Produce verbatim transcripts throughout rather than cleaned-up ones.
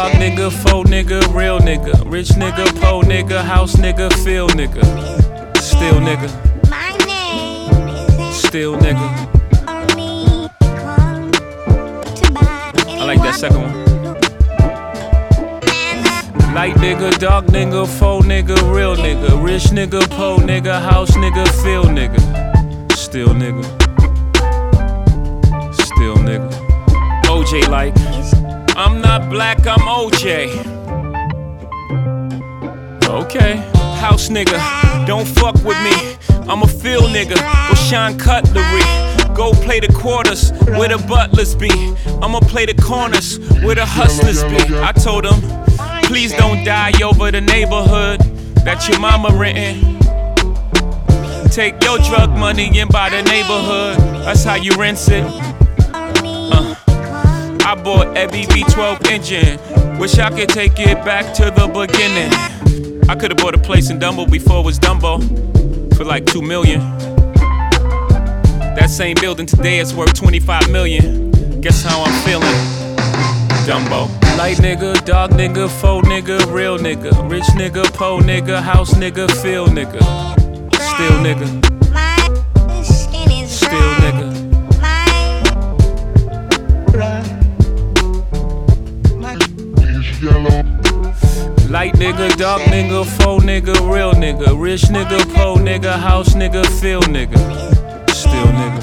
dog nigga, faux nigga, real nigga, rich nigga, po nigga, house nigga, feel nigga, still nigga, still nigga. I like that second one. Light nigga, dark nigga, faux nigga, real nigga, rich nigga, po nigga, house nigga, feel nigga, still nigga, still nigga. O J like, I'm not black, I'm O J. Okay, house nigga, don't fuck with me. I'm a field nigga with Sean Cutlery. Go play the quarters where the butlers be. I'ma play the corners where the hustlers be. I told them, please don't die over the neighborhood that your mama rentin'. Take your drug money and buy the neighborhood. That's how you rinse it. Uh. I bought every V twelve engine. Wish I could take it back to the beginning. I could've bought a place in Dumbo before it was Dumbo for like two million. That same building today is worth twenty-five million. Guess how I'm feeling? Dumbo. Light nigga, dark nigga, faux nigga, real nigga, rich nigga, po nigga, house nigga, feel nigga, still nigga, still nigga. Light nigga, dark nigga, faux nigga, real nigga, rich nigga, po nigga, house nigga, feel nigga, still nigga,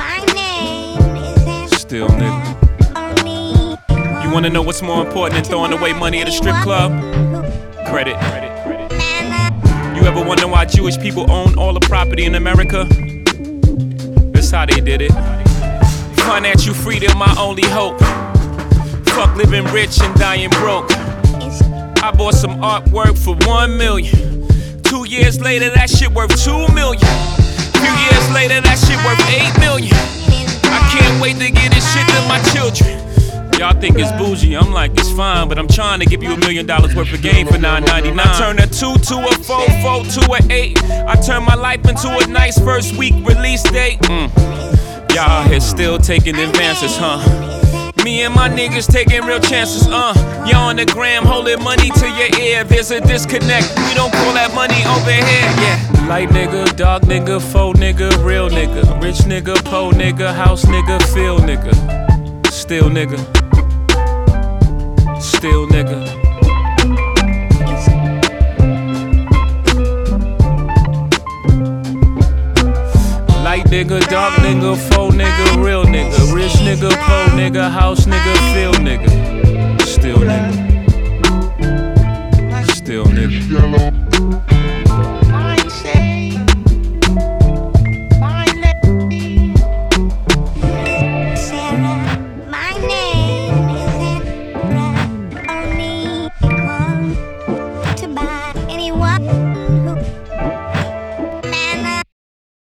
still nigga. You wanna know what's more important than throwing away money at a strip club? Credit. You ever wonder why Jewish people own all the property in America? That's how they did it. Financial freedom, my only hope. Fuck living rich and dying broke. I bought some artwork for one million. Two years later, that shit worth two million. Few years later, that shit worth eight million. I can't wait to get this shit to my children. Y'all think it's bougie, I'm like, it's fine, but I'm trying to give you a million dollars worth of game for nine ninety-nine. I turn a two to a four, four to a eight. I turn my life into a nice first week release date. Mm. Y'all out here still taking advances, huh? Me and my niggas taking real chances, uh. Y'all on the gram holding money to your ear. There's a disconnect, we don't call that money over here, yeah. Light nigga, dark nigga, faux nigga, real nigga, rich nigga, po nigga, house nigga, feel nigga, still nigga, still nigga. Light nigga, dark nigga, faux nigga, real nigga, rich nigga, po nigga, house nigga, feel nigga,